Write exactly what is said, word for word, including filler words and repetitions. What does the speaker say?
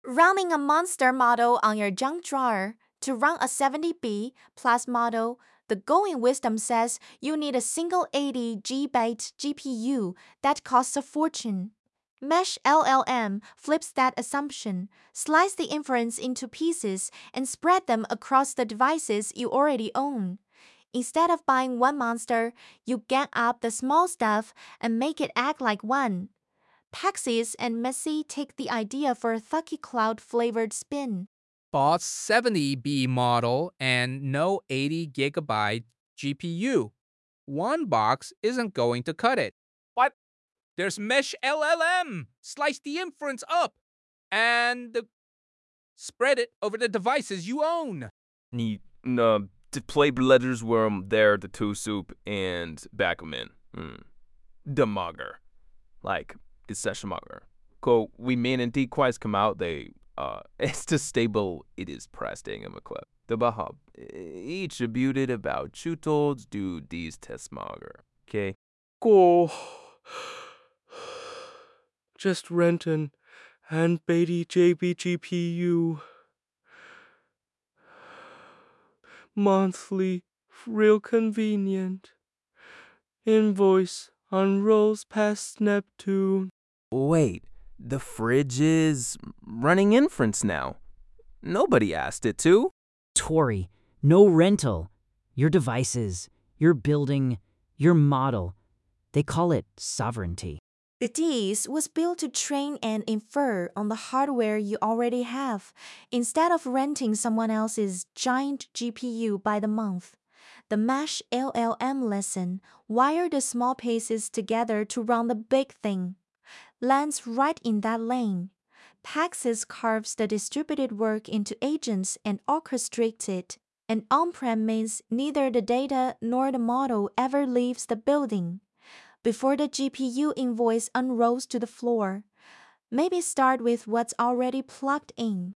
Running a monster model on your junk drawer. To run a seventy B plus model, the going wisdom says you need a single eighty gigabyte G P U that costs a fortune. Mesh L L M flips that assumption, slice the inference into pieces, and spread them across the devices you already own. Instead of buying one monster, you gang up the small stuff and make it act like one. Paxis and Messi take the idea for a Thucky Cloud-flavored spin. Bought seventy B model and no eighty gigabyte G P U. One box isn't going to cut it. But there's Mesh L L M. Slice the inference up and uh, spread it over the devices you own. 你呃 display letters were there the two soup and back 'em in. Mm. Demager. Like it's such a mugger. Ko we mean and dequires come out they uh it's the stable it is pressing in a clip. The bahab each debuted about chutolds do these test mager. Okay. Go. Just Renton and Beatty J B G P U. Monthly, real convenient. Invoice unrolls past Neptune. Wait, the fridge is running inference now. Nobody asked it to. Tori, no rental. Your devices, your building, your model. They call it sovereignty. The D's was built to train and infer on the hardware you already have, instead of renting someone else's giant G P U by the month. The Mesh L L M lesson wired the small pieces together to run the big thing. Lands right in that lane. Paxis carves the distributed work into agents and orchestrates it. And on-prem means neither the data nor the model ever leaves the building. Before the G P U invoice unrolls to the floor, maybe start with what's already plugged in.